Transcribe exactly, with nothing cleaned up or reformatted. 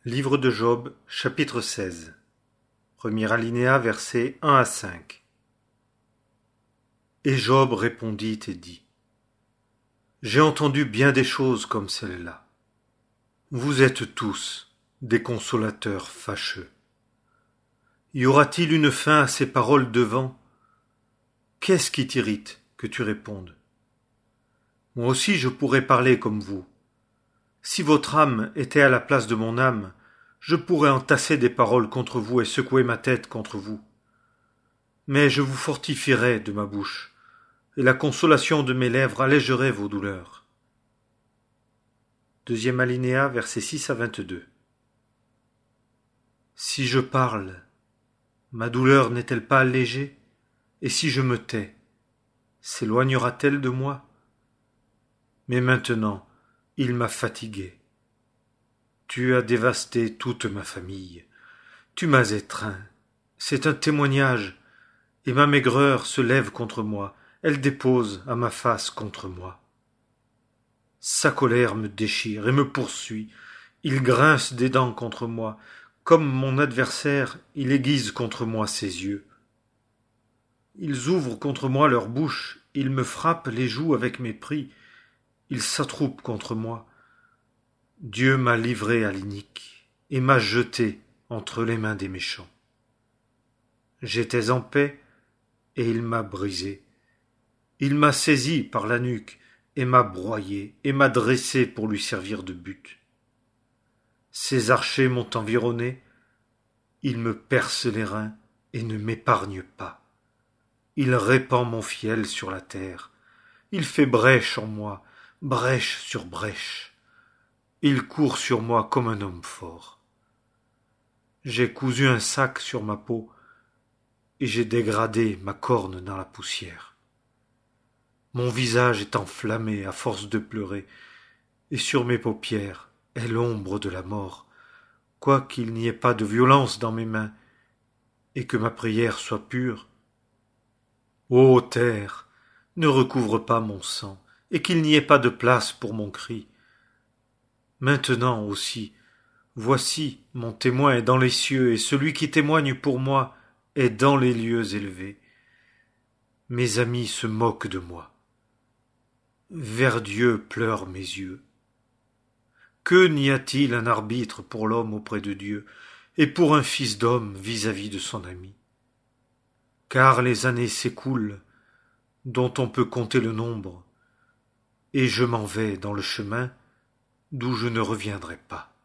Livre de Job, chapitre seize. Premier alinéa, versets un à cinq. Et Job répondit et dit : J'ai entendu bien des choses comme celle-là. Vous êtes tous des consolateurs fâcheux. Y aura-t-il une fin à ces paroles de vent ? Qu'est-ce qui t'irrite que tu répondes ? Moi aussi je pourrais parler comme vous. Si votre âme était à la place de mon âme, je pourrais entasser des paroles contre vous et secouer ma tête contre vous. Mais je vous fortifierai de ma bouche, et la consolation de mes lèvres allégerait vos douleurs. Deuxième alinéa, versets six à vingt-deux. Si je parle, ma douleur n'est-elle pas allégée ? Et si je me tais, s'éloignera-t-elle de moi ? Mais maintenant, il m'a fatigué. Tu as dévasté toute ma famille. Tu m'as étreint. C'est un témoignage. Et ma maigreur se lève contre moi. Elle dépose à ma face contre moi. Sa colère me déchire et me poursuit. Il grince des dents contre moi. Comme mon adversaire, il aiguise contre moi ses yeux. Ils ouvrent contre moi leur bouche. Ils me frappent les joues avec mépris. Ils s'attroupent contre moi. Dieu m'a livré à l'inique et m'a jeté entre les mains des méchants. J'étais en paix et il m'a brisé. Il m'a saisi par la nuque et m'a broyé et m'a dressé pour lui servir de but. Ses archers m'ont environné. Il me perce les reins et ne m'épargne pas. Il répand mon fiel sur la terre. Il fait brèche en moi, brèche sur brèche. Il court sur moi comme un homme fort. J'ai cousu un sac sur ma peau et j'ai dégradé ma corne dans la poussière. Mon visage est enflammé à force de pleurer et sur mes paupières est l'ombre de la mort, quoiqu'il n'y ait pas de violence dans mes mains et que ma prière soit pure. Ô terre, ne recouvre pas mon sang et qu'il n'y ait pas de place pour mon cri. Maintenant aussi, voici mon témoin est dans les cieux, et celui qui témoigne pour moi est dans les lieux élevés. Mes amis se moquent de moi. Vers Dieu pleurent mes yeux. Que n'y a-t-il un arbitre pour l'homme auprès de Dieu, et pour un fils d'homme vis-à-vis de son ami ? Car les années s'écoulent, dont on peut compter le nombre, et je m'en vais dans le chemin d'où je ne reviendrai pas.